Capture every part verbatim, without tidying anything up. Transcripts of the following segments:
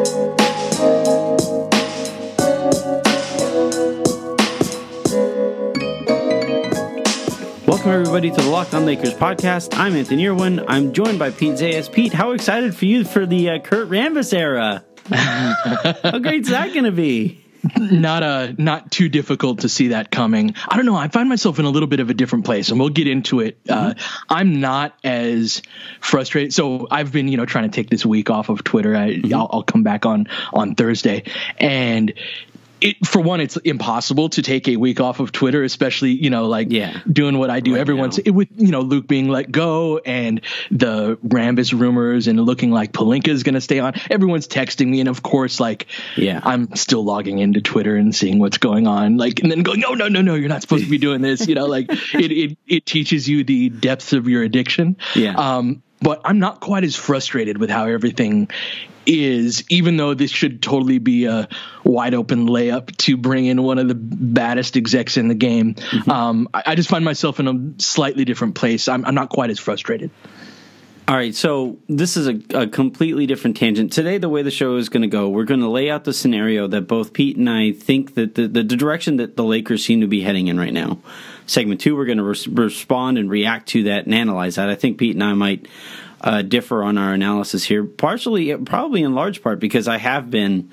Welcome, everybody, to the Locked On Lakers podcast. I'm Anthony Irwin. I'm joined by Pete Zayas. Pete, how excited for you for the uh, Kurt Rambis era? How great is that going to be? Not uh, not too difficult to see that coming. I don't know. I find myself in a little bit of a different place, and we'll get into it. Mm-hmm. Uh, I'm not as frustrated. So I've been, you know, trying to take this week off of Twitter. I, mm-hmm. I'll, I'll come back on on Thursday, and it, for one, it's impossible to take a week off of Twitter, especially, you know, like yeah. doing what I do. Right Everyone's it, with, you know, Luke being let go and the Rambis rumors and looking like Pelinka is going to stay on. Everyone's texting me. And of course, like, yeah. I'm still logging into Twitter and seeing what's going on, like, and then going, no, no, no, no, you're not supposed to be doing this. You know, like it, it, it teaches you the depths of your addiction. Yeah. Um, but I'm not quite as frustrated with how everything is, even though this should totally be a wide open layup to bring in one of the baddest execs in the game. Mm-hmm. Um, I, I just find myself in a slightly different place. I'm, I'm not quite as frustrated. All right, so this is a, a completely different tangent. Today, the way the show is going to go, we're going to lay out the scenario that both Pete and I think that the, the, the direction that the Lakers seem to be heading in right now. Segment two, we're going to res- respond and react to that and analyze that. I think Pete and I might uh, differ on our analysis here, partially, probably in large part, because I have been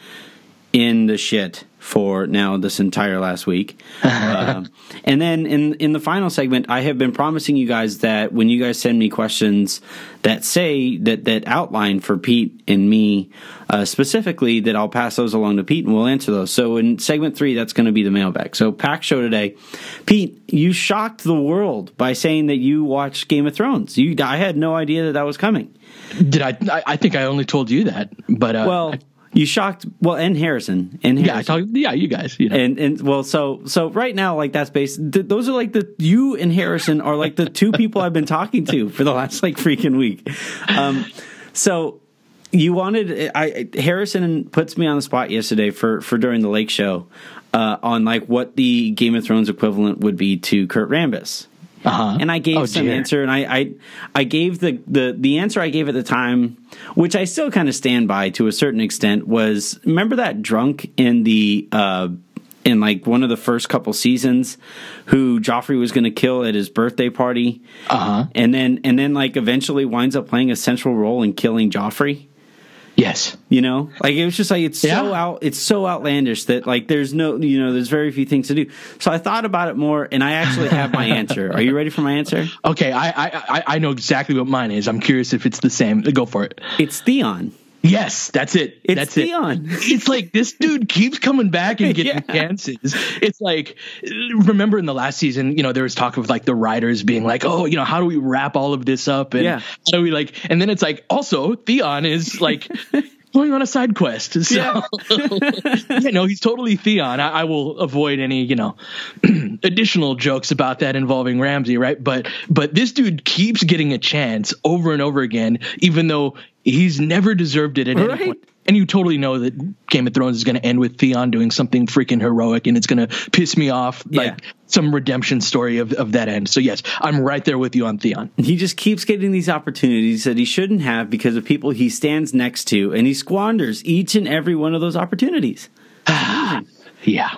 in the shit for now this entire last week. uh, and then in in the final segment, I have been promising you guys that when you guys send me questions that say, that, that outline for Pete and me uh, specifically, that I'll pass those along to Pete and we'll answer those. So in segment three, that's going to be the mailbag. So pack show today. Pete, you shocked the world by saying that you watched Game of Thrones. You, I had no idea that that was coming. Did I? I, I think I only told you that, but uh, well. I, You shocked, well, and Harrison, and Harrison. yeah, I talk, yeah, you guys, you know. and and well, so so right now, like that's based. Th- those are like the you and Harrison are like the two people I've been talking to for the last like freaking week. Um, so you wanted, I Harrison puts me on the spot yesterday for for during the Lake Show uh, on like what the Game of Thrones equivalent would be to Kurt Rambis. Uh-huh. And I gave oh, some dear. answer, and I, I I gave the, the the answer I gave at the time, which I still kind of stand by to a certain extent, was, remember that drunk in the uh, in like one of the first couple seasons who Joffrey was going to kill at his birthday party, uh-huh. and then and then like eventually winds up playing a central role in killing Joffrey. Yes. You know, like it was just like it's yeah. so out, it's so outlandish that like there's no, you know, there's very few things to do. So I thought about it more, and I actually have my answer. Are you ready for my answer? Okay, I, I I know exactly what mine is. I'm curious if it's the same. Go for it. It's Theon. Yes, that's it. It's that's Theon. It. It's like this dude keeps coming back and getting yeah. chances. It's like, remember in the last season, you know, there was talk of like the writers being like, oh, you know, how do we wrap all of this up? And yeah. how do we like, and then it's like, also Theon is like going on a side quest. So, yeah. yeah, no, he's totally Theon. I, I will avoid any, you know, additional jokes about that involving Ramsay, right? But but this dude keeps getting a chance over and over again, even though he's never deserved it at any right. point. And you totally know that Game of Thrones is going to end with Theon doing something freaking heroic, and it's going to piss me off, like yeah. some redemption story of, of that end. So, yes, I'm right there with you on Theon. He just keeps getting these opportunities that he shouldn't have because of people he stands next to, and he squanders each and every one of those opportunities. yeah.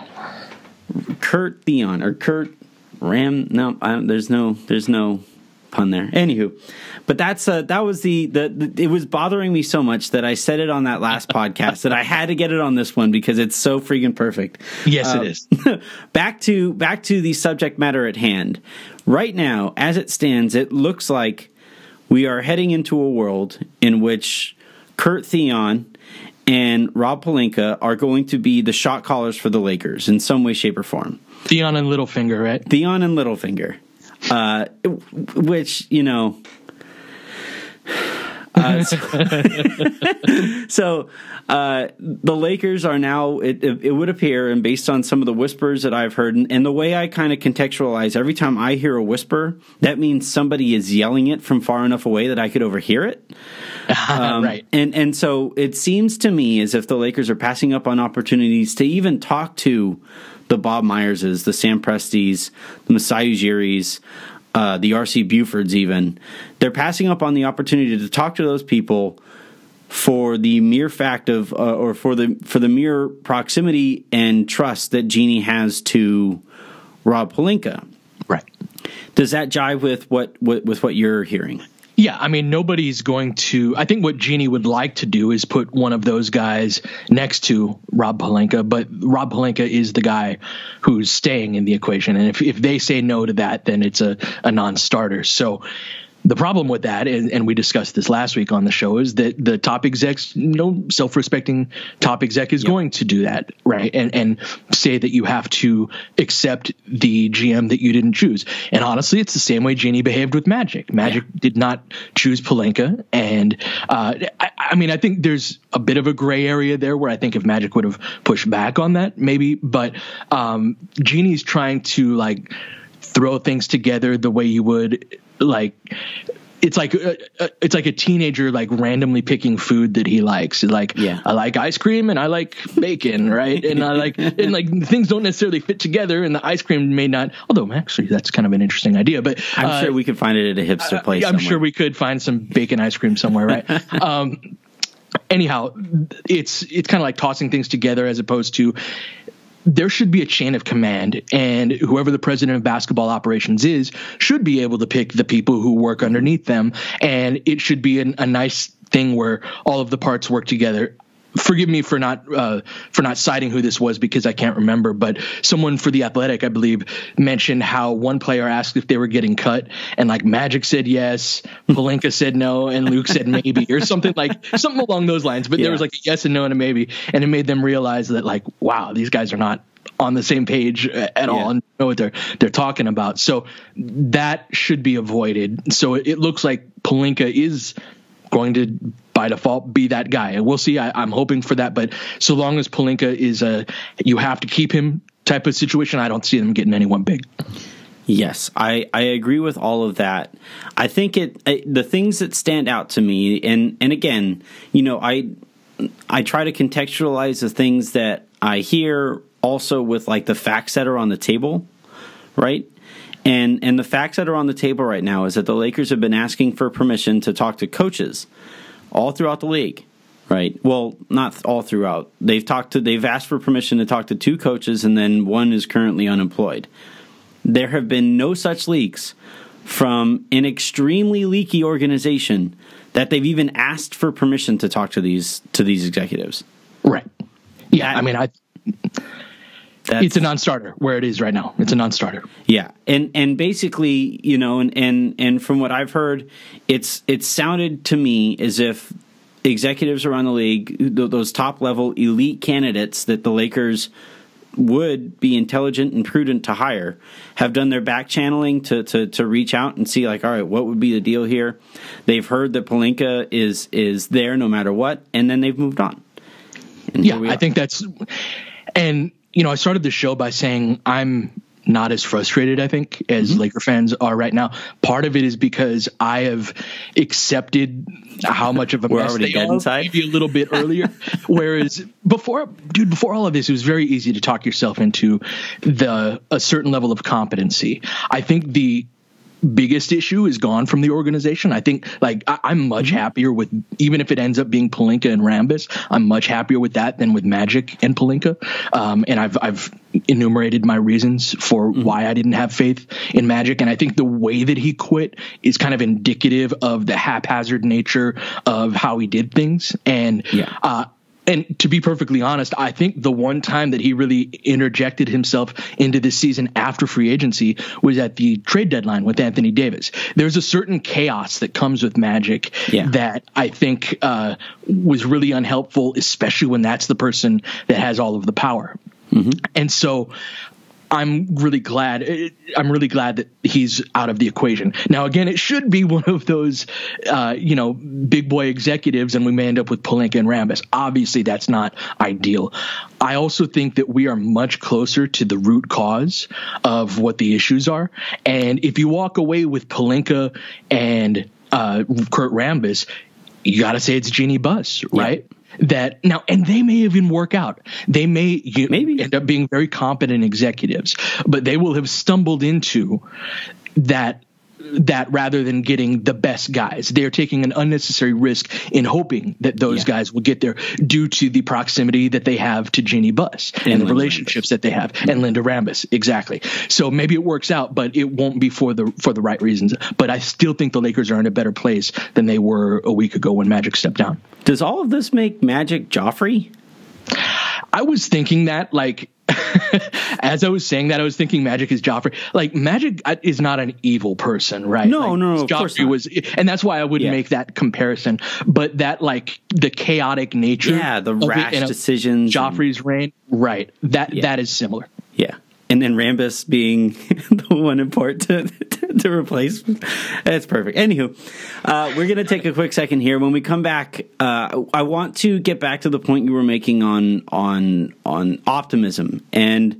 Kurt Theon, or Kurt Ram. No, I don't, there's no, there's no pun there. Anywho, but that's uh, that was the, the the it was bothering me so much that I said it on that last podcast that I had to get it on this one because it's so freaking perfect. Yes, uh, it is. back to back to the subject matter at hand. Right now, as it stands, it looks like we are heading into a world in which Kurt Theon and Rob Pelinka are going to be the shot callers for the Lakers in some way, shape, or form. Theon and Littlefinger, right? Theon and Littlefinger. Uh, which, you know, uh, so, so uh, the Lakers are now, it, it would appear, and based on some of the whispers that I've heard, and, and the way I kind of contextualize, every time I hear a whisper, that means somebody is yelling it from far enough away that I could overhear it. Um, right. And, and so it seems to me as if the Lakers are passing up on opportunities to even talk to the Bob Myerses, the Sam Presties, the Masai Ujiris, uh, the R C Bufords even. They're passing up on the opportunity to talk to those people for the mere fact of, uh, or for the for the mere proximity and trust that Jeannie has to Rob Pelinka. Right. Does that jive with what, what with what you're hearing? Yeah, I mean, nobody's going to – I think what Jeannie would like to do is put one of those guys next to Rob Pelinka, but Rob Pelinka is the guy who's staying in the equation. And if, if they say no to that, then it's a, a non-starter. So the problem with that, and, and we discussed this last week on the show, is that the top execs, no self-respecting top exec is yep. going to do that, right? And and say that you have to accept the G M that you didn't choose. And honestly, it's the same way Jeannie behaved with Magic. Magic yeah. did not choose Pelinka. And uh, I, I mean, I think there's a bit of a gray area there where I think if Magic would have pushed back on that, maybe. But um, Jeannie's trying to like throw things together the way you would like it's like uh, uh, it's like a teenager like randomly picking food that he likes. Like yeah. I like ice cream and I like bacon, right? And I like and like things don't necessarily fit together, and the ice cream may not. Although actually that's kind of an interesting idea. But I'm uh, sure we could find it at a hipster place. Uh, I'm somewhere. sure we could find some bacon ice cream somewhere, right? um, anyhow, it's it's kind of like tossing things together as opposed to. There should be a chain of command, and whoever the president of basketball operations is should be able to pick the people who work underneath them, and it should be an, a nice thing where all of the parts work together. Forgive me for not uh, for not citing who this was because I can't remember, but someone for The Athletic, I believe, mentioned how one player asked if they were getting cut, and like Magic said yes, Pelinka said no, and Luke said maybe, or something like something along those lines. But yeah. there was like a yes and no and a maybe, and it made them realize that like, wow, these guys are not on the same page at yeah. all and know what they're they're talking about. So that should be avoided. So it, it looks like Pelinka is going to by default be that guy, and we'll see. I, I'm hoping for that, but so long as Pelinka is a you have to keep him type of situation, I don't see them getting anyone big. Yes, I, I agree with all of that. I think it I, the things that stand out to me, and and again, you know, I I try to contextualize the things that I hear also with like the facts that are on the table, right? And and the facts that are on the table right now is that the Lakers have been asking for permission to talk to coaches all throughout the league, right? Well, not all throughout. They've talked to they've asked for permission to talk to two coaches, and then one is currently unemployed. There have been no such leaks from an extremely leaky organization that they've even asked for permission to talk to these to these executives. Right. Yeah, that, I mean, I That's, it's a non-starter where it is right now. It's a non-starter. Yeah, and and basically, you know, and and, and from what I've heard, it's it sounded to me as if executives around the league, those top-level elite candidates that the Lakers would be intelligent and prudent to hire, have done their back channeling to, to, to reach out and see, like, all right, what would be the deal here? They've heard that Pelinka is is there no matter what, and then they've moved on. And yeah, I think that's – and – you know, I started the show by saying I'm not as frustrated, I think, as mm-hmm. Laker fans are right now. Part of it is because I have accepted how much of a We're mess already they dead are, inside. maybe a little bit earlier. Whereas before, dude, before all of this, it was very easy to talk yourself into the a certain level of competency. I think the biggest issue is gone from the organization. I think like I, I'm much mm-hmm. happier with, even if it ends up being Pelinka and Rambis, I'm much happier with that than with Magic and Pelinka. Um, and I've, I've enumerated my reasons for mm-hmm. why I didn't have faith in Magic. And I think the way that he quit is kind of indicative of the haphazard nature of how he did things. And, yeah. uh, And to be perfectly honest, I think the one time that he really interjected himself into this season after free agency was at the trade deadline with Anthony Davis. There's a certain chaos that comes with Magic yeah. that I think uh, was really unhelpful, especially when that's the person that has all of the power. Mm-hmm. And so I'm really glad. I'm really glad that he's out of the equation. Now, again, it should be one of those, uh, you know, big boy executives, and we may end up with Pelinka and Rambis. Obviously, that's not ideal. I also think that we are much closer to the root cause of what the issues are. And if you walk away with Pelinka and uh, Kurt Rambis, you got to say it's Jeannie Buss, right? Yeah. That now, and they may even work out. They may you, maybe end up being very competent executives, but they will have stumbled into that that rather than getting the best guys. They're taking an unnecessary risk in hoping that those yeah. guys will get there due to the proximity that they have to Jeannie Buss and, and the relationships Rambis. that they have, and Linda Rambis. Exactly. So maybe it works out, but it won't be for the for the right reasons. But I still think the Lakers are in a better place than they were a week ago when Magic stepped down. Does all of this make Magic Joffrey? I was thinking that, like, as I was saying that, I was thinking Magic is Joffrey. Like, Magic is not an evil person, right? No, like, no, no. Of Joffrey course not. was, and that's why I wouldn't yeah. make that comparison. But that, like, the chaotic nature, yeah, the rash decisions, Joffrey's and, reign, right? That yeah. that is similar. Yeah. And then Rambis being the one in port to, to, to replace. That's perfect. Anywho, uh, we're going to take a quick second here. When we come back, uh, I want to get back to the point you were making on on on optimism. And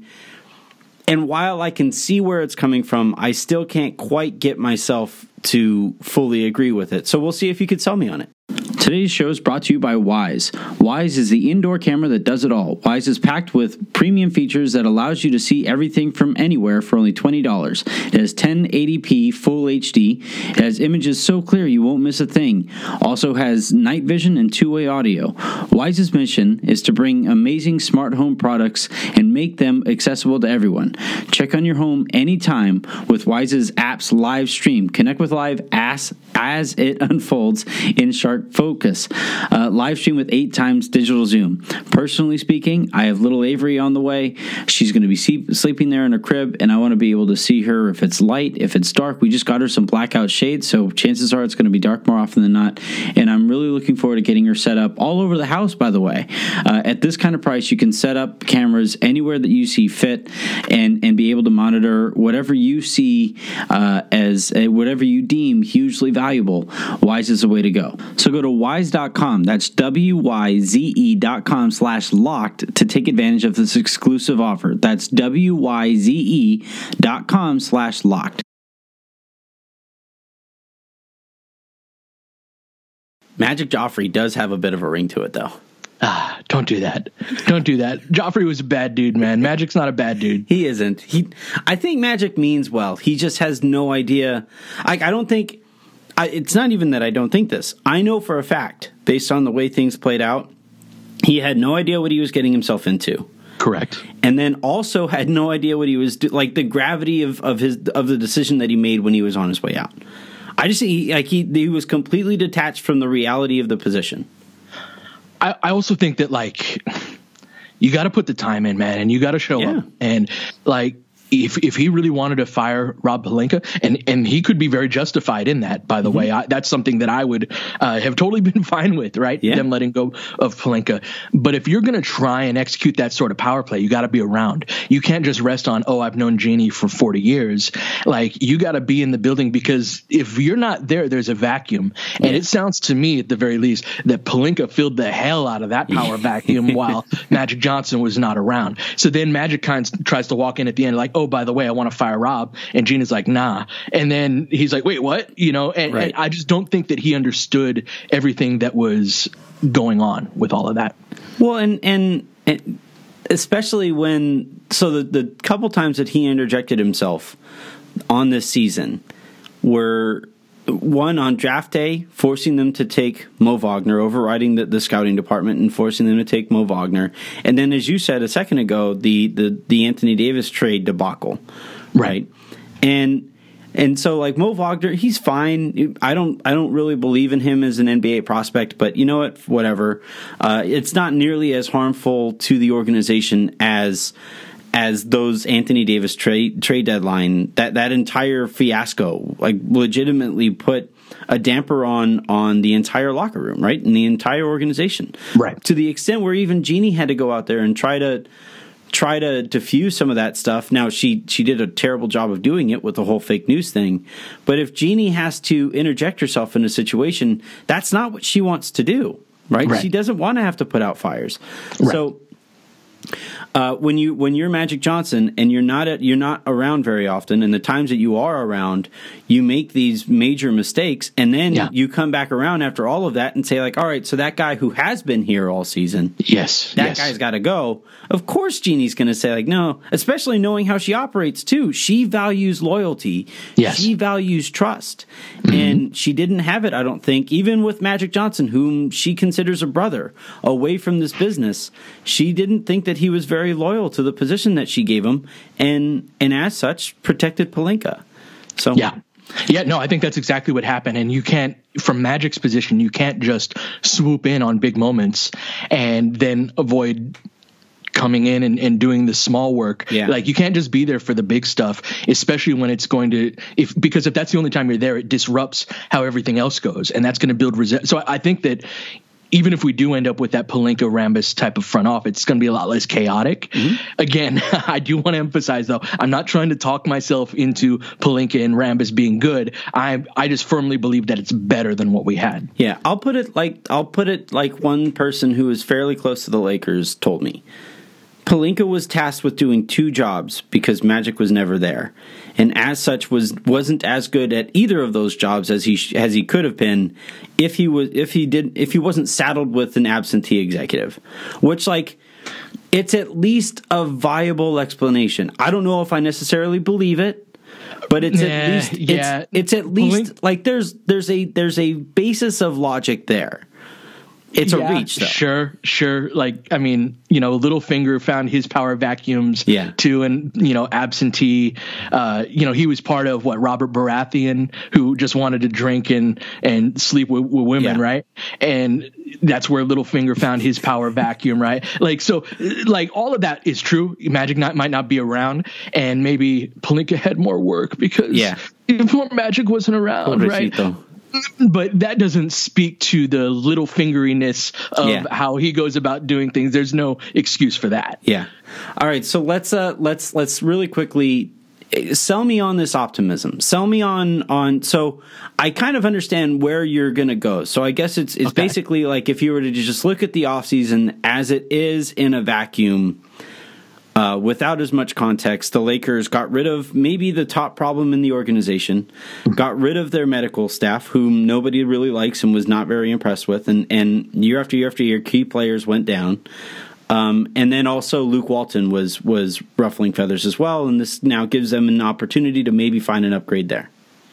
and while I can see where it's coming from, I still can't quite get myself to fully agree with it. So we'll see if you could sell me on it. Today's show is brought to you by Wyze. Wyze is the indoor camera that does it all. Wyze is packed with premium features that allows you to see everything from anywhere for only twenty dollars. It has ten eighty p full H D. It has images so clear you won't miss a thing. Also has night vision and two-way audio. Wyze's mission is to bring amazing smart home products and make them accessible to everyone. Check on your home anytime with Wyze's apps live stream. Connect with Live as, as it unfolds in sharp focus. Uh, live stream with eight times digital zoom. Personally speaking, I have little Avery on the way. She's going to be see- sleeping there in her crib, and I want to be able to see her if it's light, if it's dark. We just got her some blackout shades, so chances are it's going to be dark more often than not. And I'm really looking forward to getting her set up all over the house, by the way. Uh, at this kind of price, you can set up cameras anywhere that you see fit and, and be able to monitor whatever you see uh, as uh, whatever you deem hugely valuable. Wyze is the way to go. So go to wyze dot com. That's W Y Z E dot com slash locked to take advantage of this exclusive offer. That's W Y Z E dot com slash locked. Magic Joffrey does have a bit of a ring to it, though. Ah, don't do that. Don't do that. Joffrey was a bad dude, man. Magic's not a bad dude. He isn't. He, I think Magic means well. He just has no idea. I, I don't think... I, it's not even that I don't think this. I know for a fact, based on the way things played out, he had no idea what he was getting himself into. Correct. And then also had no idea what he was do- like the gravity of, of his of the decision that he made when he was on his way out. I just he, like he he was completely detached from the reality of the position. I, I also think that, like, you got to put the time in, man, and you got to show yeah. up. And, like, if if he really wanted to fire Rob Pelinka, and, and he could be very justified in that, by the mm-hmm. way, I, that's something that I would uh, have totally been fine with, right? Yeah. Them letting go of Pelinka. But if you're going to try and execute that sort of power play, you got to be around. You can't just rest on, oh, I've known Jeannie for forty years. Like, you got to be in the building, because if you're not there, there's a vacuum. And yeah. it sounds to me, at the very least, that Pelinka filled the hell out of that power vacuum while Magic Johnson was not around. So then Magic kind of tries to walk in at the end like, oh, by the way, I want to fire Rob. And Gina's like, nah. And then he's like, wait, what? You know, and, right. and I just don't think that he understood everything that was going on with all of that. Well, and, and, and especially when, so the, the couple times that he interjected himself on this season were, one, on draft day, forcing them to take Mo Wagner, overriding the, the scouting department and forcing them to take Mo Wagner. And then, as you said a second ago, the, the, the Anthony Davis trade debacle. Right. And and so, like, Mo Wagner, he's fine. I don't I don't really believe in him as an N B A prospect, but you know what? Whatever. Uh, it's not nearly as harmful to the organization as as those Anthony Davis trade trade deadline, that, that entire fiasco, like, legitimately put a damper on on the entire locker room, right? And the entire organization. Right. To the extent where even Jeannie had to go out there and try to try to diffuse some of that stuff. Now, she she did a terrible job of doing it with the whole fake news thing. But if Jeannie has to interject herself in a situation, that's not what she wants to do, right? Right. She doesn't want to have to put out fires. Right. So Uh, when you when you're Magic Johnson and you're not at, you're not around very often, and the times that you are around, you make these major mistakes, and then yeah. you come back around after all of that and say like, all right, so that guy who has been here all season, yes, that yes. guy's got to go. Of course, Jeannie's going to say like, no, especially knowing how she operates too. She values loyalty. Yes. She values trust, mm-hmm. and she didn't have it. I don't think, even with Magic Johnson, whom she considers a brother, away from this business, she didn't think that he was very loyal to the position that she gave him, and and as such protected Pelinka. So yeah, yeah, no, I think that's exactly what happened. And you can't, from Magic's position, you can't just swoop in on big moments and then avoid coming in and, and doing the small work. Yeah. Like you can't just be there for the big stuff, especially when it's going to, if because if that's the only time you're there, it disrupts how everything else goes, and that's going to build resentment. So I, I think that even if we do end up with that Pelinka Rambis type of front office, it's going to be a lot less chaotic. Mm-hmm. Again, I do want to emphasize, though, I'm not trying to talk myself into Pelinka and Rambis being good. I I just firmly believe that it's better than what we had. Yeah, I'll put it like I'll put it like one person who is fairly close to the Lakers told me. Pelinka was tasked with doing two jobs because Magic was never there, and as such was wasn't as good at either of those jobs as he as he could have been if he was if he did if he wasn't saddled with an absentee executive, which like it's at least a viable explanation. I don't know if I necessarily believe it, but it's nah, at least it's, yeah. it's at least Pelink- like there's there's a there's a basis of logic there. It's yeah, a reach, though. Sure, sure. Like, I mean, you know, Littlefinger found his power vacuums, yeah. too, and, you know, absentee. Uh, you know, he was part of, what, Robert Baratheon, who just wanted to drink and, and sleep with, with women, yeah. right? And that's where Littlefinger found his power vacuum, right? Like, so, like, all of that is true. Magic not, might not be around, and maybe Pelinka had more work because yeah. if Magic wasn't around, Pobrecito. right? But that doesn't speak to the little fingeriness of yeah. how he goes about doing things. There's no excuse for that. Yeah. All right. So let's uh, let's let's really quickly sell me on this optimism. Sell me on on. So I kind of understand where you're going to go. So I guess it's it's okay. basically like if you were to just look at the offseason as it is in a vacuum. Uh, without as much context, the Lakers got rid of maybe the top problem in the organization, got rid of their medical staff, whom nobody really likes and was not very impressed with, and, and year after year after year, key players went down. Um, and then also Luke Walton was was ruffling feathers as well, and this now gives them an opportunity to maybe find an upgrade there.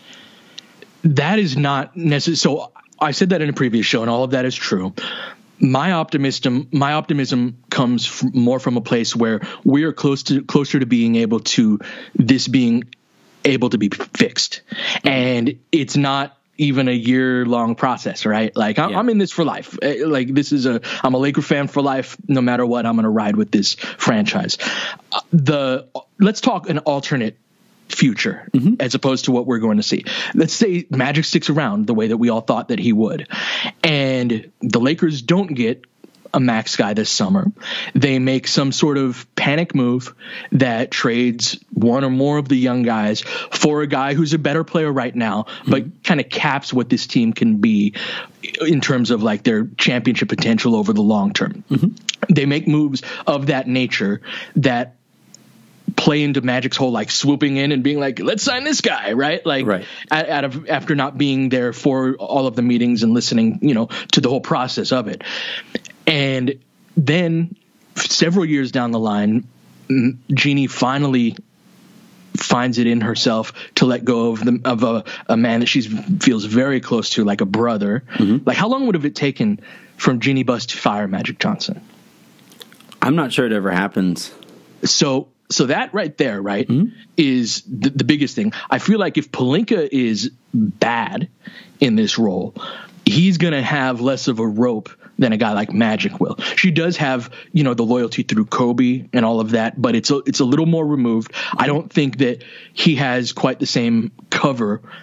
That is not necessary. So I said that in a previous show, and all of that is true. My optimism, my optimism comes from, more from a place where we are close to closer to being able to this being able to be fixed, and it's not even a year long process, right? Like I'm, yeah. I'm in this for life. Like this is a, I'm a Laker fan for life. No matter what, I'm going to ride with this franchise. Uh, the let's talk an alternate future mm-hmm. as opposed to what we're going to see. Let's say Magic sticks around the way that we all thought that he would, and the Lakers don't get a max guy this summer. They make some sort of panic move that trades one or more of the young guys for a guy who's a better player right now, mm-hmm. but kind of caps what this team can be in terms of like their championship potential over the long term. Mm-hmm. They make moves of that nature that play into Magic's whole like swooping in and being like, let's sign this guy, right? Like right. Out, out of after not being there for all of the meetings and listening, you know, to the whole process of it. And then several years down the line, Jeannie finally finds it in herself to let go of the, of a, a man that she feels very close to, like a brother. Mm-hmm. Like how long would have it taken from Jeannie Buss to fire Magic Johnson? I'm not sure it ever happens. So So that right there, right, mm-hmm. is the, the biggest thing. I feel like if Pelinka is bad in this role, he's going to have less of a rope than a guy like Magic will. She does have, you know, the loyalty through Kobe and all of that, but it's a, it's a little more removed. I don't think that he has quite the same cover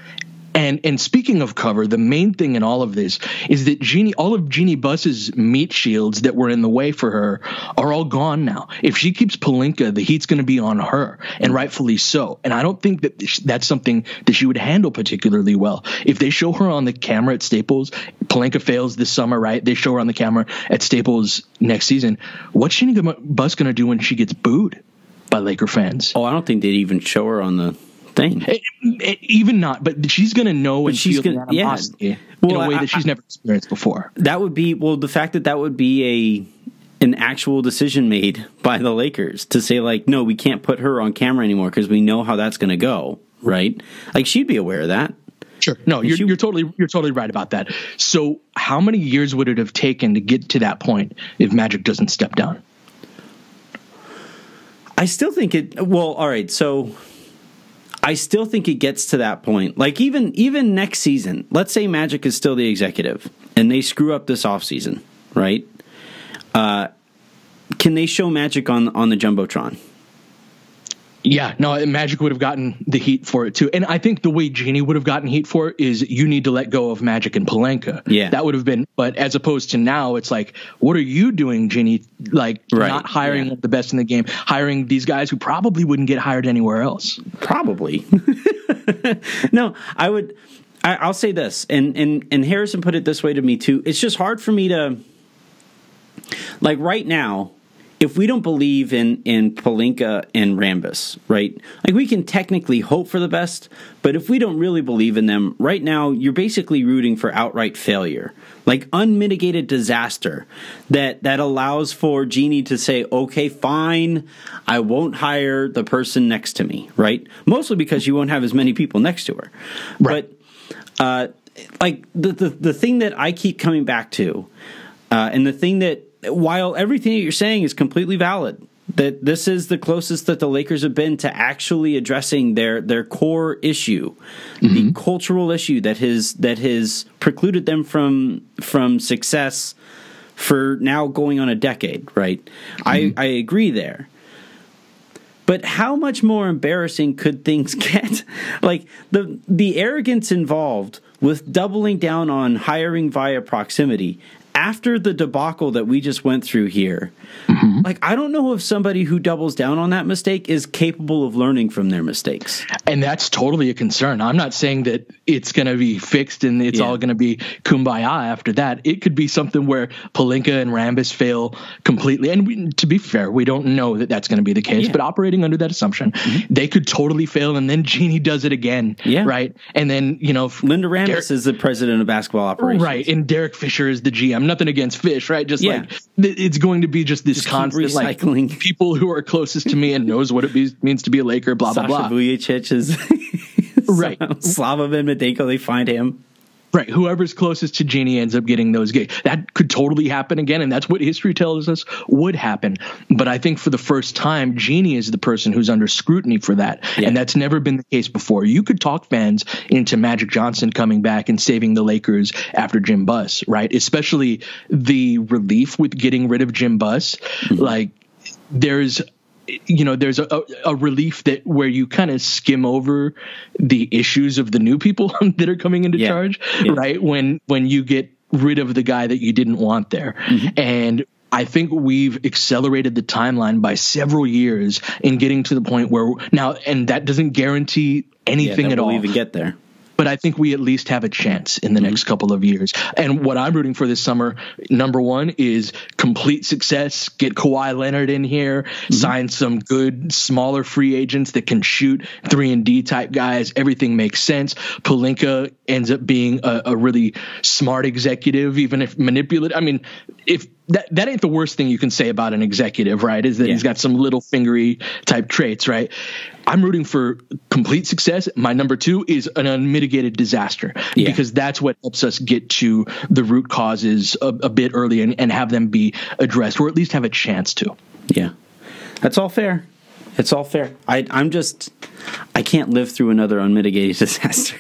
And and speaking of cover, the main thing in all of this is that Jeannie, all of Jeannie Buss's meat shields that were in the way for her are all gone now. If she keeps Pelinka, the heat's going to be on her, and rightfully so. And I don't think that that's something that she would handle particularly well. If they show her on the camera at Staples, Pelinka fails this summer, right? They show her on the camera at Staples next season. What's Jeannie Buss going to do when she gets booed by Laker fans? Oh, I don't think they'd even show her on the thing. It, it, even not, but she's going to know and she's feel gonna, the animosity yeah. in well, a way I, that she's I, never experienced before. That would be, well, the fact that that would be a an actual decision made by the Lakers to say, like, no, we can't put her on camera anymore because we know how that's going to go, right? Like, she'd be aware of that. Sure. No, you're, she, you're totally you're totally right about that. So how many years would it have taken to get to that point if Magic doesn't step down? I still think it, well, all right, so I still think it gets to that point. Like, even even next season, let's say Magic is still the executive, and they screw up this offseason, right? Uh, can they show Magic on, on the Jumbotron? Yeah, no, Magic would have gotten the heat for it, too. And I think the way Jeannie would have gotten heat for it is you need to let go of Magic and Pelinka. Yeah. That would have been, but as opposed to now, it's like, what are you doing, Jeannie? Like, right. not hiring yeah. the best in the game, hiring these guys who probably wouldn't get hired anywhere else. Probably. No, I would, I, I'll say this, and, and, and Harrison put it this way to me, too. It's just hard for me to, like, right now, if we don't believe in, in Pelinka and Rambis, right, like, we can technically hope for the best, but if we don't really believe in them, right now, you're basically rooting for outright failure, like unmitigated disaster that, that allows for Jeannie to say, okay, fine, I won't hire the person next to me, right? Mostly because you won't have as many people next to her. Right. But, uh, like, the, the, the thing that I keep coming back to, uh, and the thing that, while everything that you're saying is completely valid, that this is the closest that the Lakers have been to actually addressing their, their core issue, mm-hmm. the cultural issue that has that has precluded them from from success for now going on a decade, right? Mm-hmm. I, I agree there. But how much more embarrassing could things get? Like, the the arrogance involved with doubling down on hiring via proximity after the debacle that we just went through here, mm-hmm. like, I don't know if somebody who doubles down on that mistake is capable of learning from their mistakes. And that's totally a concern. I'm not saying that it's going to be fixed and it's yeah. all going to be kumbaya after that. It could be something where Pelinka and Rambis fail completely. And we, to be fair, we don't know that that's going to be the case, yeah. but operating under that assumption, mm-hmm. they could totally fail. And then Jeannie does it again. Yeah. Right. And then, you know, Linda Rambis Derek, is the president of basketball operations. Right. And Derek Fisher is the G M. Nothing against Fish, right? Just yeah. like it's going to be just this just constant recycling. Like, people who are closest to me and knows what it be, means to be a Laker, blah, Sasha blah, blah. Vujacic is right. Slava Medvedenko, they find him. Right. Whoever's closest to Jeannie ends up getting those gigs. That could totally happen again, and that's what history tells us would happen. But I think for the first time, Jeannie is the person who's under scrutiny for that, yeah. and that's never been the case before. You could talk fans into Magic Johnson coming back and saving the Lakers after Jim Buss, right? Especially the relief with getting rid of Jim Buss. Mm-hmm. Like, there's... you know, there's a, a relief that where you kind of skim over the issues of the new people that are coming into yeah. charge, yeah. right? When when you get rid of the guy that you didn't want there. Mm-hmm. And I think we've accelerated the timeline by several years in getting to the point where now, and that doesn't guarantee anything yeah, at all. We'll even get there. But I think we at least have a chance in the mm-hmm. next couple of years. And what I'm rooting for this summer, number one, is complete success. Get Kawhi Leonard in here, mm-hmm. sign some good, smaller free agents that can shoot three and D type guys. Everything makes sense. Pelinka ends up being a, a really smart executive, even if manipulative. I mean, if that that ain't the worst thing you can say about an executive, right? Is that yeah. he's got some little fingery type traits, right? I'm rooting for complete success. My number two is an unmitigated disaster yeah. because that's what helps us get to the root causes a, a bit early and, and have them be addressed, or at least have a chance to. Yeah, that's all fair. It's all fair. I, I'm just, I can't live through another unmitigated disaster.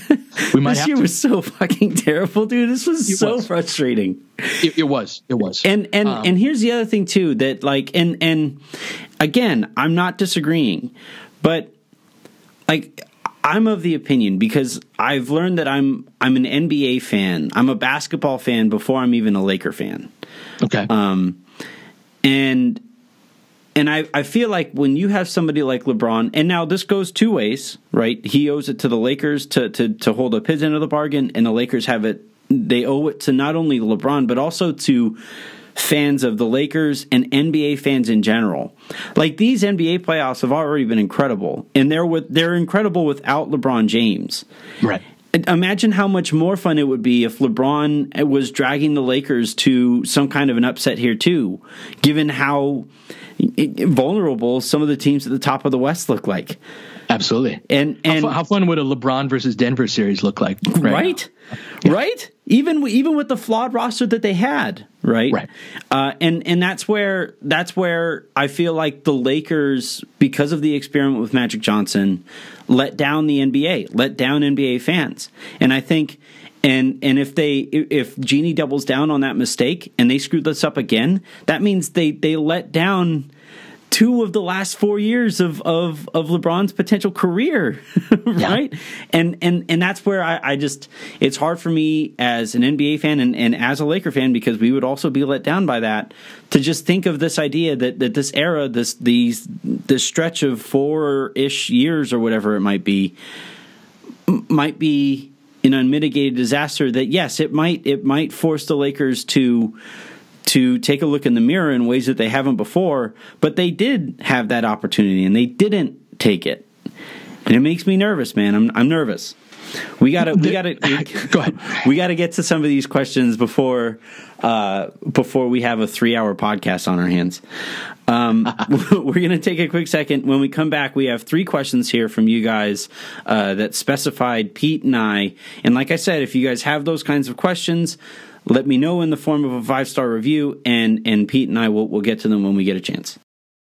We might this have year to. was so fucking terrible, dude. This was it so was. frustrating. It, it was. It was. And and um, and here's the other thing too, that like and and again, I'm not disagreeing, but like I'm of the opinion, because I've learned that I'm I'm an N B A fan. I'm a basketball fan before I'm even a Laker fan. Okay. Um, and and I, I feel like when you have somebody like LeBron, and now this goes two ways, right? He owes it to the Lakers to to to hold up his end of the bargain, and the Lakers have it. They owe it to not only LeBron but also to fans of the Lakers and N B A fans in general. Like, these N B A playoffs have already been incredible, and they're with they're incredible without LeBron James. Right. Imagine how much more fun it would be if LeBron was dragging the Lakers to some kind of an upset here too, given how vulnerable some of the teams at the top of the West look like. Absolutely. And and how, how fun would a LeBron versus Denver series look like? Right. Right? Yeah. Right? Even even with the flawed roster that they had, right? Right. Uh, and and that's where that's where I feel like the Lakers, because of the experiment with Magic Johnson, let down the N B A, let down N B A fans. And I think and and if they if Jeanie doubles down on that mistake and they screw this up again, that means they they let down two of the last four years of, of, of LeBron's potential career, right? Yeah. And and and that's where I, I just, it's hard for me as an N B A fan and, and as a Laker fan, because we would also be let down by that, to just think of this idea that, that this era, this these this stretch of four-ish years or whatever it might be, might be an unmitigated disaster that, yes, it might it might force the Lakers to to take a look in the mirror in ways that they haven't before, but they did have that opportunity and they didn't take it. And it makes me nervous, man. I'm I'm nervous. We gotta we gotta go ahead. We gotta get to some of these questions before uh, before we have a three hour podcast on our hands. Um, we're gonna take a quick second. When we come back, we have three questions here from you guys uh, that specified Pete and I. And like I said, if you guys have those kinds of questions, let me know in the form of a five-star review, and, and Pete and I will will get to them when we get a chance.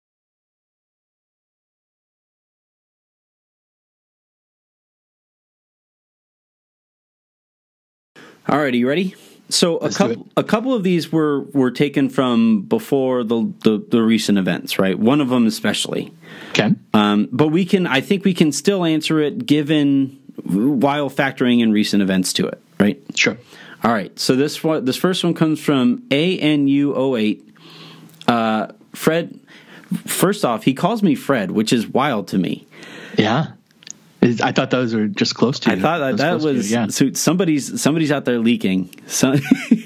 All right, are you ready? So a Let's couple a couple of these were, were taken from before the, the, the recent events, right? One of them especially. Okay. Um, but we can, I think we can still answer it given while factoring in recent events to it, right? Sure. All right, so this one, this first one comes from A N U zero eight. Uh, Fred, first off, he calls me Fred, which is wild to me. Yeah. I thought those were just close to you. I thought that, that was, yeah. So somebody's somebody's out there leaking. So,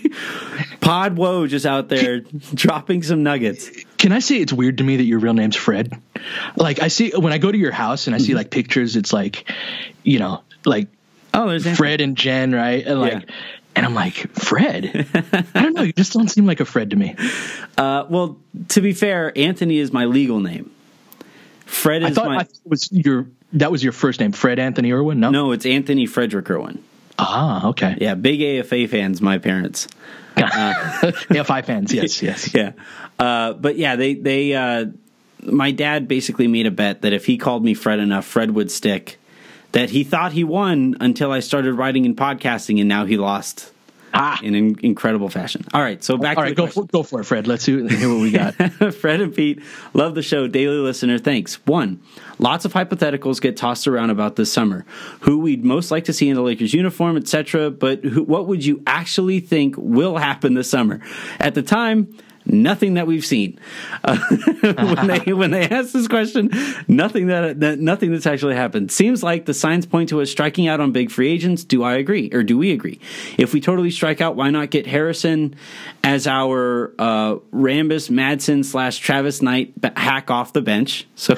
Pod Woe just out there dropping some nuggets. Can I say it's weird to me that your real name's Fred? Like, I see, when I go to your house and I see like pictures, it's like, you know, like, oh, there's Fred and Jen, right? And like, yeah. And I'm like, Fred? I don't know. You just don't seem like a Fred to me. Uh, well, to be fair, Anthony is my legal name. Fred is I thought my... I thought it was your, that was your first name, Fred Anthony Irwin? No, no, it's Anthony Frederick Irwin. Ah, okay. Yeah, big A F A fans, my parents. Uh, A F I fans, yes, yes. Yeah. Uh, but yeah, they, they uh, my dad basically made a bet that if he called me Fred enough, Fred would stick. That he thought he won until I started writing and podcasting, and now he lost ah. in an incredible fashion. All right, so back All to right, the go for, go for it, Fred. Let's see, hear what we got. Fred and Pete, love the show, daily listener. Thanks. One, lots of hypotheticals get tossed around about this summer. Who we'd most like to see in the Lakers uniform, et cetera. But who, what would you actually think will happen this summer? At the time, nothing that we've seen. Uh, when they when they ask this question, nothing that, that nothing that's actually happened. Seems like the signs point to us striking out on big free agents. Do I agree, or do we agree? If we totally strike out, why not get Harrison as our uh, Rambus Madsen slash Travis Knight hack off the bench? So.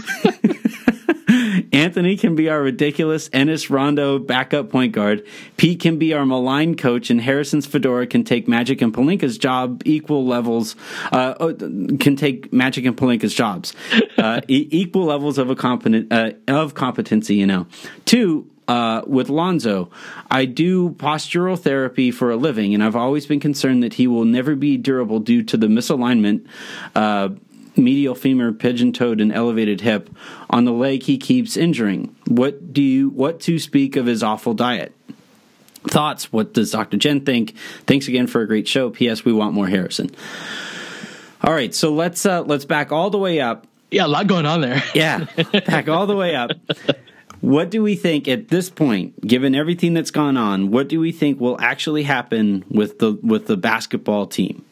Anthony can be our ridiculous Ennis Rondo backup point guard. Pete can be our maligned coach, and Harrison's fedora can take Magic and Pelinka's job equal levels. Uh, can take Magic and Pelinka's jobs uh, e- equal levels of a competent uh, of competency. You know, two. Uh, with Lonzo, I do postural therapy for a living, and I've always been concerned that he will never be durable due to the misalignment. Uh, medial femur pigeon-toed and elevated hip on the leg he keeps injuring. What do you what to speak of his awful diet? Thoughts? What does Doctor Jen think? Thanks again for a great show. P S. We want more Harrison. All right, so let's uh, let's back all the way up. Yeah, a lot going on there. Yeah, back all the way up. What do we think at this point, given everything that's gone on, what do we think will actually happen with the with the basketball team?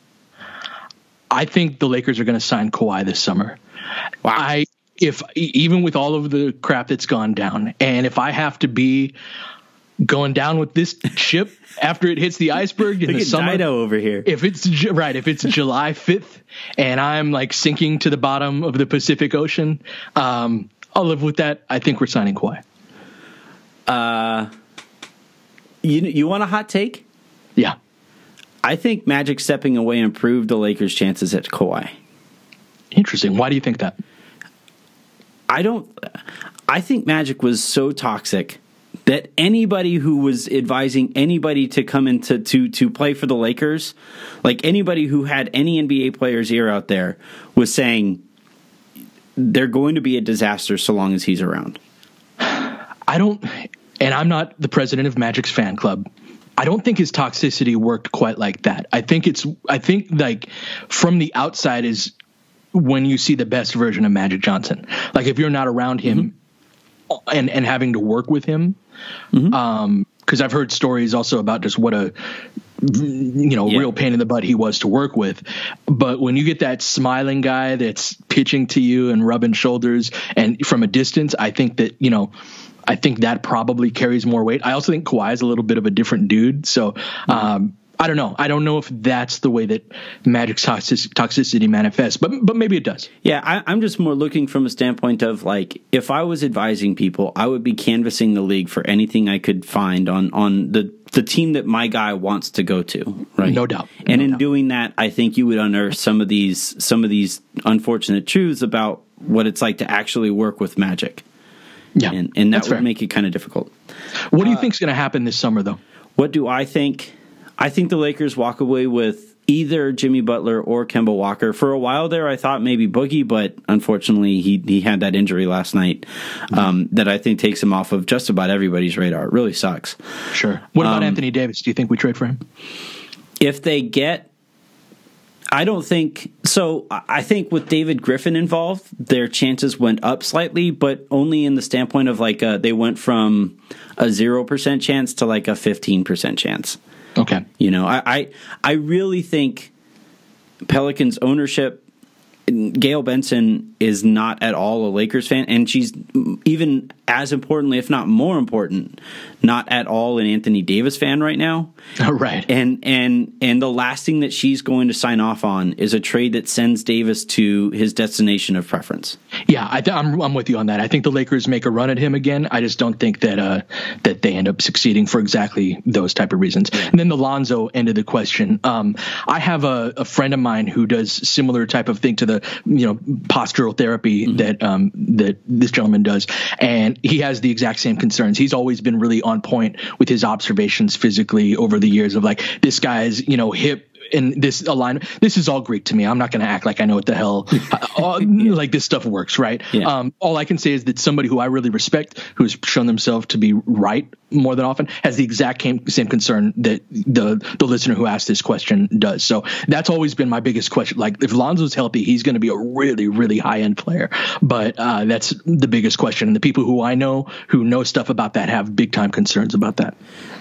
I think the Lakers are going to sign Kawhi this summer. Wow. I if even with all of the crap that's gone down, and if I have to be going down with this ship after it hits the iceberg in Look the at summer Dido over here. If it's right, if it's July fifth and I'm like sinking to the bottom of the Pacific Ocean, um, I'll live with that. I think we're signing Kawhi. Uh, you you want a hot take? Yeah. I think Magic stepping away improved the Lakers' chances at Kawhi. Interesting. Why do you think that? I don't. I think Magic was so toxic that anybody who was advising anybody to come into to to play for the Lakers, like anybody who had any N B A player's ear out there, was saying they're going to be a disaster so long as he's around. I don't, and I'm not the president of Magic's fan club. I don't think his toxicity worked quite like that. I think it's, I think like from the outside is when you see the best version of Magic Johnson. Like if you're not around him mm-hmm. and, and having to work with him, mm-hmm. um, cause I've heard stories also about just what a, you know, yeah. real pain in the butt he was to work with. But when you get that smiling guy that's pitching to you and rubbing shoulders and from a distance, I think that, you know, I think that probably carries more weight. I also think Kawhi is a little bit of a different dude. So um, I don't know. I don't know if that's the way that Magic's toxic- toxicity manifests, but but maybe it does. Yeah, I, I'm just more looking from a standpoint of like, if I was advising people, I would be canvassing the league for anything I could find on, on the, the team that my guy wants to go to. Right. No doubt. And no in doubt. doing that, I think you would unearth some of these some of these unfortunate truths about what it's like to actually work with Magic. Yeah, and, and that would fair. make it kind of difficult. What do you uh, think is going to happen this summer, though? What do I think? I think the Lakers walk away with either Jimmy Butler or Kemba Walker. For a while there, I thought maybe Boogie, but unfortunately, he he had that injury last night um, mm-hmm. that I think takes him off of just about everybody's radar. It really sucks. Sure. What about um, Anthony Davis? Do you think we trade for him? If they get... I don't think so. I think with David Griffin involved, their chances went up slightly, but only in the standpoint of like uh, they went from a zero percent chance to like a fifteen percent chance. Okay. You know, I, I, I really think Pelicans ownership, Gail Benson is not at all a Lakers fan, and she's even as importantly, if not more important, not at all an Anthony Davis fan right now. Right. And and and the last thing that she's going to sign off on is a trade that sends Davis to his destination of preference. Yeah, I th- I'm I'm with you on that. I think the Lakers make a run at him again. I just don't think that uh, that they end up succeeding for exactly those type of reasons. And then the Lonzo end of the question. Um, I have a, a friend of mine who does similar type of thing to the you know postural therapy mm-hmm. that um, that this gentleman does, and he has the exact same concerns. He's always been really on point with his observations physically over the years of like this guy's you know hip. In this alignment, this is all Greek to me. I'm not going to act like I know what the hell, uh, yeah. like this stuff works, right? Yeah. Um, all I can say is that somebody who I really respect, who's shown themselves to be right more than often, has the exact same, same concern that the the listener who asked this question does. So that's always been my biggest question. Like if Lonzo's healthy, he's going to be a really, really high end player. But uh, that's the biggest question. And the people who I know who know stuff about that have big time concerns about that.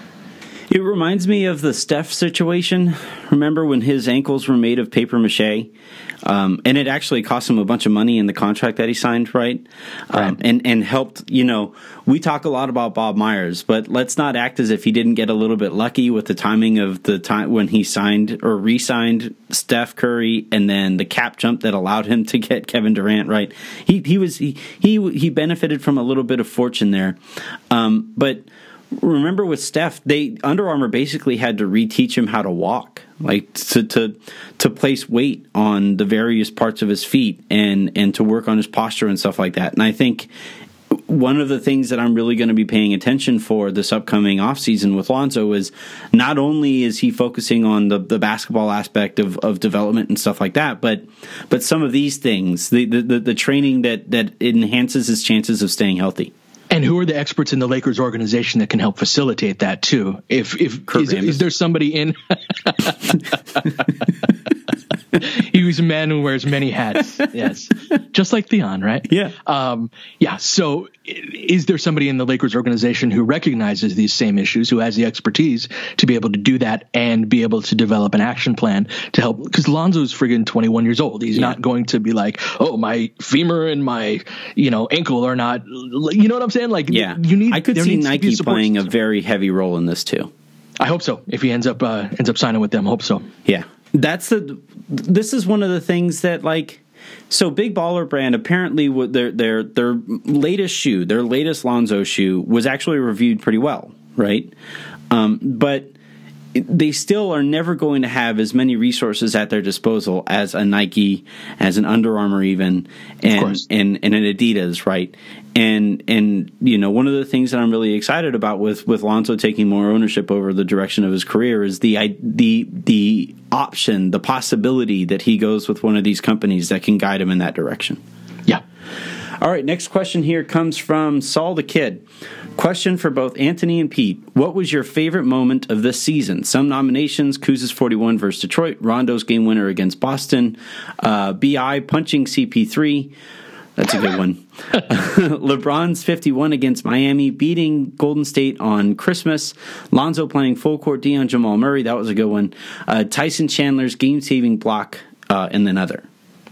It reminds me of the Steph situation. Remember when his ankles were made of paper mache? Um, and it actually cost him a bunch of money in the contract that he signed, right? right. Um, and, and helped, you know, we talk a lot about Bob Myers, but let's not act as if he didn't get a little bit lucky with the timing of the time when he signed or re-signed Steph Curry and then the cap jump that allowed him to get Kevin Durant, right? He, he was, he, he, he benefited from a little bit of fortune there. Um, but, remember with Steph, they Under Armour basically had to reteach him how to walk, like to to to place weight on the various parts of his feet and and to work on his posture and stuff like that. And I think one of the things that I'm really going to be paying attention for this upcoming offseason with Lonzo is not only is he focusing on the, the basketball aspect of, of development and stuff like that, but but some of these things, the the, the training that, that enhances his chances of staying healthy. And who are the experts in the Lakers organization that can help facilitate that too? If if is, is there somebody in? He was a man who wears many hats. Yes. Just like Theon, right? Yeah. Um, yeah. So is there somebody in the Lakers organization who recognizes these same issues, who has the expertise to be able to do that and be able to develop an action plan to help? Because Lonzo's friggin' twenty-one years old. He's yeah. not going to be like, oh, my femur and my, you know, ankle are not, you know what I'm saying? Like, yeah. you need, I could see Nike playing system. a very heavy role in this too. I hope so. If he ends up, uh, ends up signing with them, I hope so. Yeah. That's the, this is one of the things that like, so Big Baller Brand apparently their their their latest shoe, their latest Lonzo shoe was actually reviewed pretty well, right? Um, but they still are never going to have as many resources at their disposal as a Nike, as an Under Armour even, and and, and an Adidas, right? And and you know, one of the things that I'm really excited about with, with Lonzo taking more ownership over the direction of his career is the the the option, the possibility that he goes with one of these companies that can guide him in that direction. Yeah. All right, next question here comes from Saul the Kid. Question for both Anthony and Pete. What was your favorite moment of this season? Some nominations: Kuz's forty-one versus Detroit, Rondo's game winner against Boston, uh, B I punching C P three. That's a good one. LeBron's fifty-one against Miami, beating Golden State on Christmas. Lonzo playing full court D on Jamal Murray. That was a good one. Uh, Tyson Chandler's game-saving block, uh, and then other.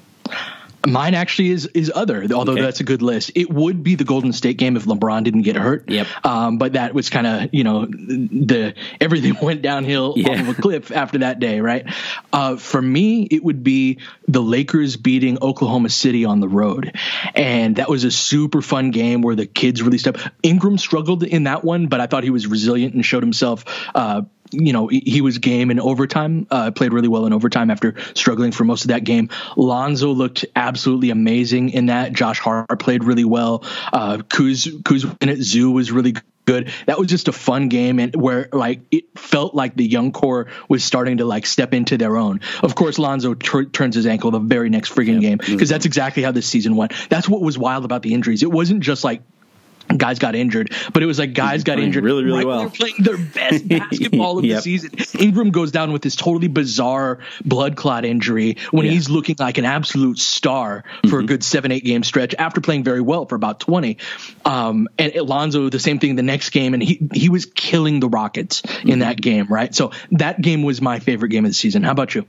Mine actually is is other, although okay. that's a good list. It would be the Golden State game if LeBron didn't get hurt. Yep. Um, but that was kind of, you know, the everything went downhill yeah. off of a cliff after that day, right? Uh, for me, it would be the Lakers beating Oklahoma City on the road. And that was a super fun game where the kids really stepped. Ingram struggled in that one, but I thought he was resilient and showed himself uh you know, he was game in overtime, uh, played really well in overtime after struggling for most of that game. Lonzo looked absolutely amazing in that. Josh Hart played really well. Uh, Kuz, Kuz in it, Zoo was really good. That was just a fun game, and where like it felt like the young core was starting to like step into their own. Of course, Lonzo tur- turns his ankle the very next friggin' yep. game, because that's exactly how this season went. That's what was wild about the injuries. It wasn't just like guys got injured, but it was like guys got injured really, really right well. When they're playing their best basketball of yep. the season. Ingram goes down with this totally bizarre blood clot injury when yeah. he's looking like an absolute star for mm-hmm. a good seven, eight game stretch after playing very well for about twenty. Um, and Alonzo, the same thing the next game, and he he was killing the Rockets mm-hmm. in that game, right? So that game was my favorite game of the season. How about you?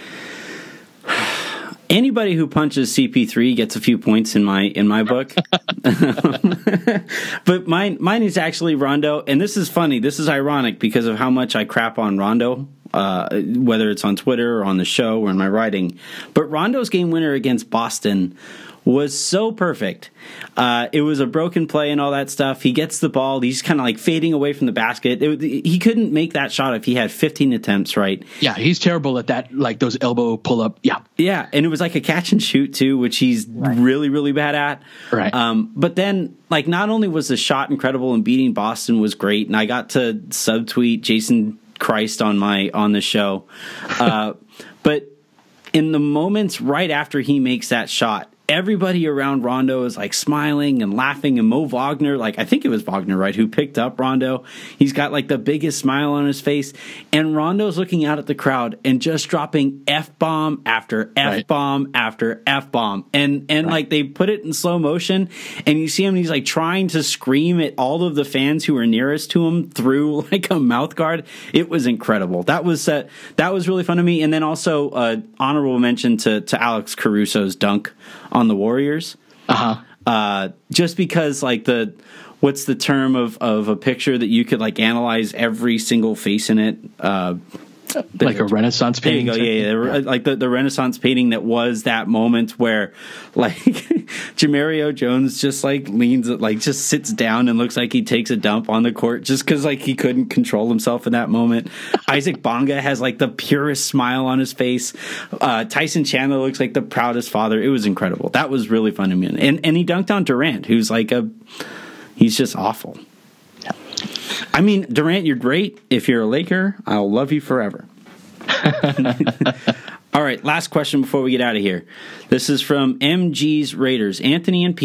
Anybody who punches C P three gets a few points in my in my book. But mine mine is actually Rondo, and this is funny. This is ironic because of how much I crap on Rondo, uh, whether it's on Twitter or on the show or in my writing. But Rondo's game winner against Boston was so perfect. Uh, it was a broken play and all that stuff. He gets the ball. He's kind of like fading away from the basket. It, he couldn't make that shot if he had fifteen attempts, right? Yeah, he's terrible at that, like those elbow pull-up. Yeah. Yeah, and it was like a catch and shoot, too, which he's right. really, really bad at. Right. Um, but then, like, not only was the shot incredible and beating Boston was great, and I got to subtweet Jason Christ on my on the show, uh, but in the moments right after he makes that shot, everybody around Rondo is like smiling and laughing, and Mo Wagner, like I think it was Wagner, right, who picked up Rondo. He's got like the biggest smile on his face, and Rondo's looking out at the crowd and just dropping F-bomb after F-bomb right. after F-bomb. And and right. like they put it in slow motion, and you see him, and he's like trying to scream at all of the fans who are nearest to him through like a mouth guard. It was incredible. That was uh, that was really fun to me. And then also uh, honorable mention to, to Alex Caruso's dunk on the Warriors. Uh-huh. Uh, just because like the, what's the term of, of a picture that you could like analyze every single face in it? Uh, like a Renaissance painting. There you go. Yeah, yeah. Like the, the Renaissance painting that was that moment where like Jamario Jones just like leans, like just sits down and looks like he takes a dump on the court just because like he couldn't control himself in that moment. Isaac Bonga has like the purest smile on his face. Uh, Tyson Chandler looks like the proudest father. It was incredible. That was really fun to me. And and he dunked on Durant, who's like a, he's just awful. I mean, Durant, you're great. If you're a Laker, I'll love you forever. All right, last question before we get out of here. This is from M G's Raiders. Anthony and Pete,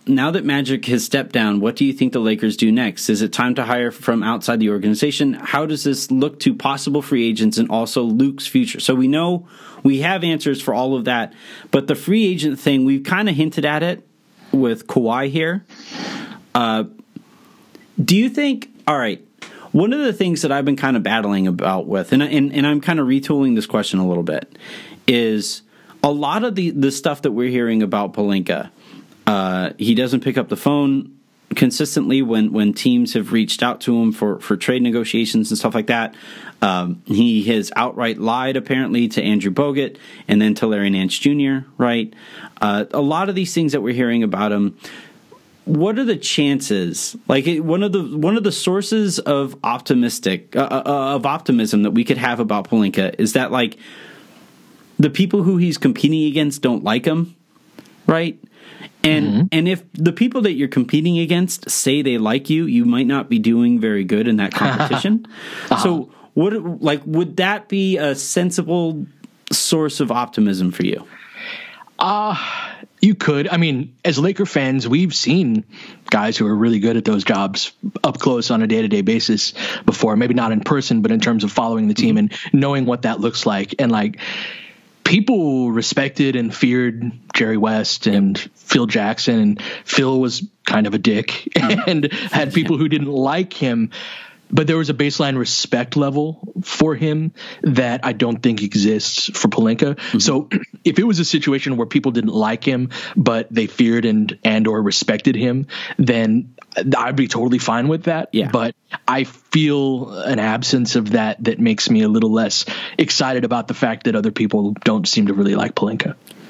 now that Magic has stepped down, what do you think the Lakers do next? Is it time to hire from outside the organization? How does this look to possible free agents and also Luke's future? So we know we have answers for all of that, but the free agent thing, we've kind of hinted at it with Kawhi here. Uh, do you think, all right, one of the things that I've been kind of battling about with, and, and, and I'm kind of retooling this question a little bit, is a lot of the, the stuff that we're hearing about Pelinka. Uh, he doesn't pick up the phone consistently when, when teams have reached out to him for, for trade negotiations and stuff like that. Um, he has outright lied, apparently, to Andrew Bogut and then to Larry Nance Junior, right? Uh, a lot of these things that we're hearing about him, what are the chances? Like it, one of the one of the sources of optimistic uh, uh, of optimism that we could have about Pelinka is that like the people who he's competing against don't like him, right? And mm-hmm. and if the people that you're competing against say they like you, you might not be doing very good in that competition. uh-huh. So, what like would that be a sensible source of optimism for you? Uh you could. I mean, as Laker fans, we've seen guys who are really good at those jobs up close on a day-to-day basis before. Maybe not in person, but in terms of following the team mm-hmm. and knowing what that looks like. And like, people respected and feared Jerry West and yep. Phil Jackson, and Phil was kind of a dick and had people who didn't like him. But there was a baseline respect level for him that I don't think exists for Pelinka. Mm-hmm. So if it was a situation where people didn't like him, but they feared and and or respected him, then I'd be totally fine with that. Yeah. But I feel an absence of that that makes me a little less excited about the fact that other people don't seem to really like Pelinka.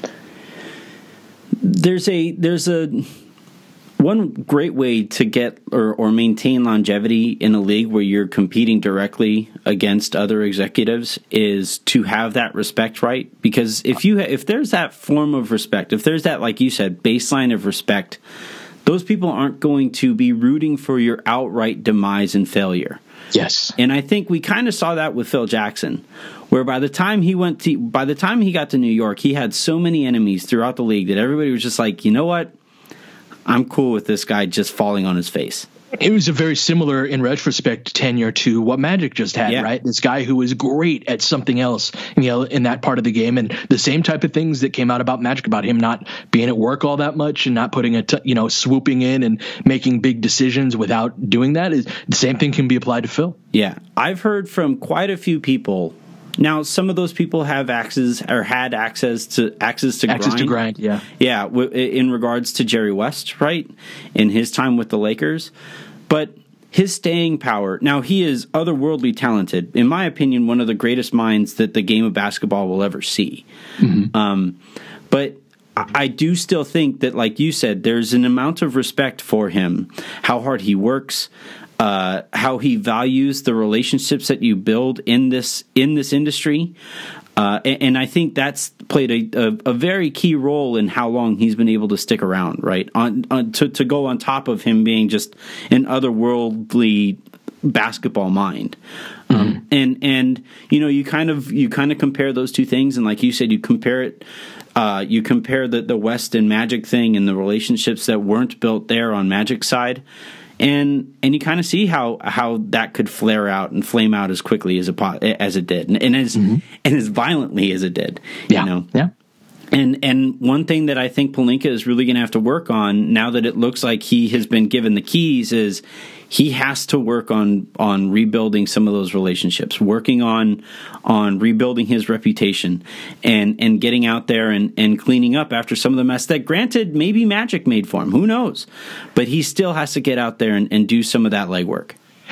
There's a there's a one great way to get or, or maintain longevity in a league where you're competing directly against other executives is to have that respect, right? Because if you ha- if there's that form of respect, if there's that, like you said, baseline of respect, those people aren't going to be rooting for your outright demise and failure. Yes. And I think we kind of saw that with Phil Jackson, where by the time he went to, by the time he got to New York, he had so many enemies throughout the league that everybody was just like, you know what? I'm cool with this guy just falling on his face. It was a very similar, in retrospect, tenure to what Magic just had, yeah. right? This guy who was great at something else, you know, in that part of the game, and the same type of things that came out about Magic, about him not being at work all that much and not putting a, t- you know, swooping in and making big decisions without doing that. Is the same thing can be applied to Phil. Yeah, I've heard from quite a few people. Now, some of those people have access or had access to access to access grind. to grind, yeah, yeah. W- in regards to Jerry West, right, in his time with the Lakers, but his staying power. Now, he is otherworldly talented. In my opinion, one of the greatest minds that the game of basketball will ever see. Mm-hmm. Um, but I do still think that, like you said, there's an amount of respect for him, how hard he works. Uh, how he values the relationships that you build in this in this industry, uh, and, and I think that's played a, a, a very key role in how long he's been able to stick around. Right, on, on to to go on top of him being just an otherworldly basketball mind, mm-hmm. um, and and you know you kind of you kind of compare those two things, and like you said, you compare it. Uh, you compare the the West and Magic thing and the relationships that weren't built there on Magic's side. And and you kind of see how, how that could flare out and flame out as quickly as it as it did, and, and as mm-hmm. and as violently as it did. Yeah, you know? yeah. And and one thing that I think Pelinka is really going to have to work on now that it looks like he has been given the keys is he has to work on on rebuilding some of those relationships, working on on rebuilding his reputation, and and getting out there and, and cleaning up after some of the mess that, granted, maybe Magic made for him. Who knows? But he still has to get out there and, and do some of that legwork.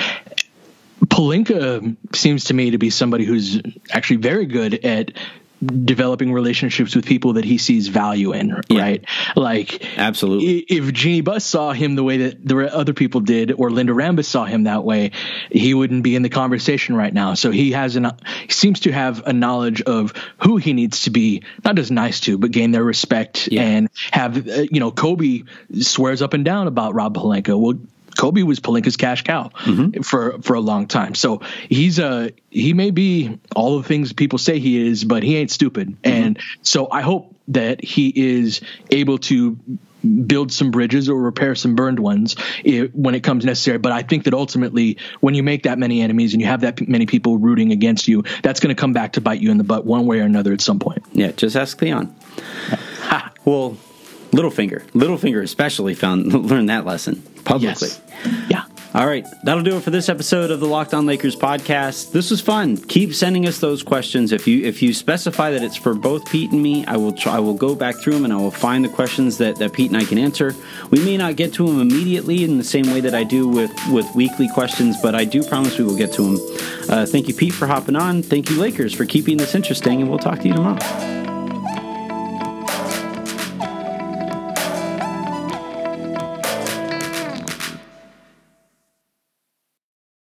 Pelinka seems to me to be somebody who's actually very good at developing relationships with people that he sees value in, right? Yeah. Like, absolutely. If Jeannie Buss saw him the way that the other people did, or Linda Rambis saw him that way, he wouldn't be in the conversation right now. So he has an, he seems to have a knowledge of who he needs to be, not just nice to, but gain their respect, yeah. and have, uh, you know, Kobe swears up and down about Rob Pelinka. Well, Kobe was Pelinka's cash cow mm-hmm. for, for a long time. So he's a, he may be all the things people say he is, but he ain't stupid. Mm-hmm. And so I hope that he is able to build some bridges or repair some burned ones it, when it comes necessary. But I think that ultimately, when you make that many enemies and you have that p- many people rooting against you, that's going to come back to bite you in the butt one way or another at some point. Yeah, just ask Theon. Well, Littlefinger, Littlefinger especially found learned that lesson publicly. Yes. Yeah. All right, that'll do it for this episode of the Locked On Lakers podcast. This was fun. Keep sending us those questions. If you if you specify that it's for both Pete and me, I will try, I will go back through them and I will find the questions that, that Pete and I can answer. We may not get to them immediately in the same way that I do with, with weekly questions, but I do promise we will get to them. Uh, thank you, Pete, for hopping on. Thank you, Lakers, for keeping this interesting, and we'll talk to you tomorrow.